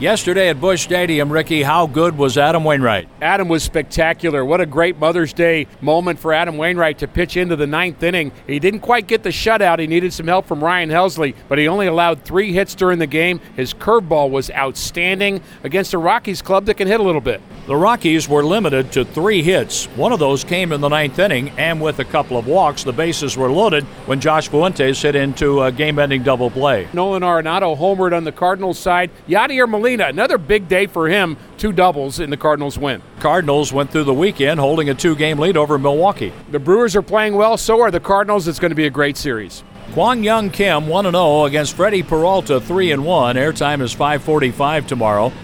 Yesterday at Busch Stadium, Ricky, how good was Adam Wainwright? Adam was spectacular. What a great Mother's Day moment for Adam Wainwright to pitch into the ninth inning. He didn't quite get the shutout. He needed some help from Ryan Helsley, but he only allowed 3 hits during the game. His curveball was outstanding against a Rockies club that can hit a little bit. The Rockies were limited to 3 hits. One of those came in the ninth inning, and with a couple of walks, the bases were loaded when Josh Fuentes hit into a game-ending double play. Nolan Arenado homered on the Cardinals side. Yadier Molina, another big day for him. 2 doubles in the Cardinals win. Cardinals went through the weekend holding a 2-game lead over Milwaukee. The Brewers are playing well, so are the Cardinals. It's going to be a great series. Kwang Young Kim 1-0 against Freddie Peralta 3-1. Airtime is 5:45 tomorrow.